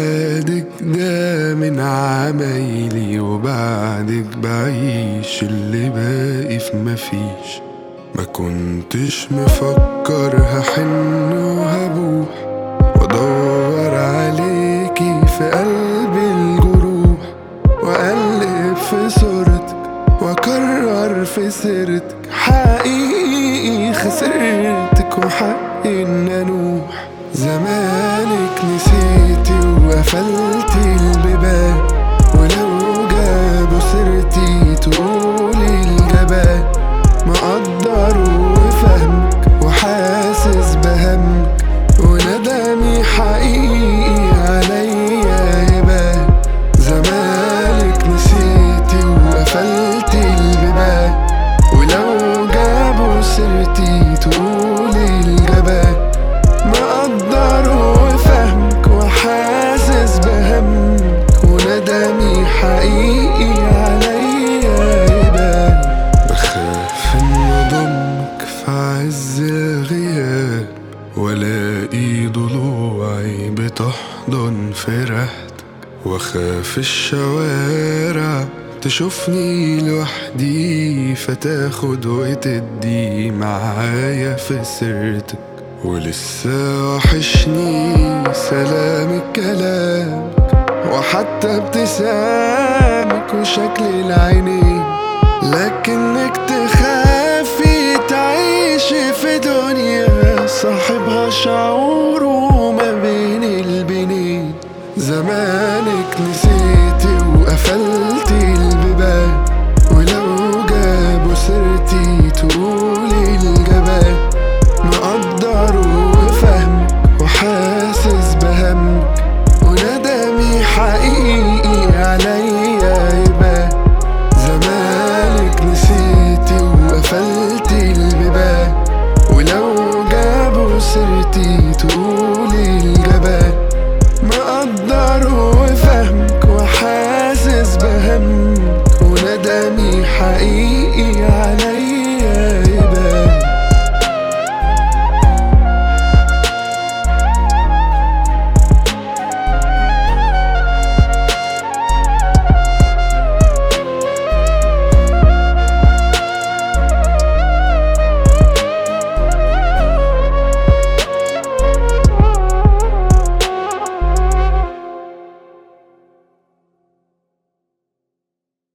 بعدك ده من عمايلي، وبعدك بعيش اللي باقي في مفيش. ما كنتش مفكر هحن وهبوح وادور عليكي في قلب الجروح، واقلب في صورتك واكرر في سيرتك. حقيقي خسرتك وحقي ان انوح. زمانك نسيتي وقفلتي البيبان، ولو جابوا سيرتي تقولي الجبان. مقدر وفهمك وحاسس بهمك، وندمي حقيقي عليا يبان. زمانك نسيتي وقفلتي البيبان، ولو جابوا سيرتي تقولي الجبان. مقدر وفهمك وحاسس بهمك، وندمي حقيقي عليا يبان. بخاف ان اضمك في عز الغياب، والاقي ضلوعي بتحضن في ريحتك، واخاف الشوارع تشوفني لوحدي فتاخد وتدي معايا في سيرتك. ولسه وحشني سلامك كلامك، وحتى ابتسامك وشكل العينين. لكنك تخافي تعيشي في دنيا صاحبها شعوره ما بين البنين. زمانك نسيتي وقفلتي البيبان، ولو جابوا سيرتي تقولي الجبان. مقدر وفهمك وحاسس بهمك، وندمي حقيقي عليا يبان. زمانك نسيتي وقفلتي البيبان، ولو جابوا سيرتي تقولي الجبان. مقدر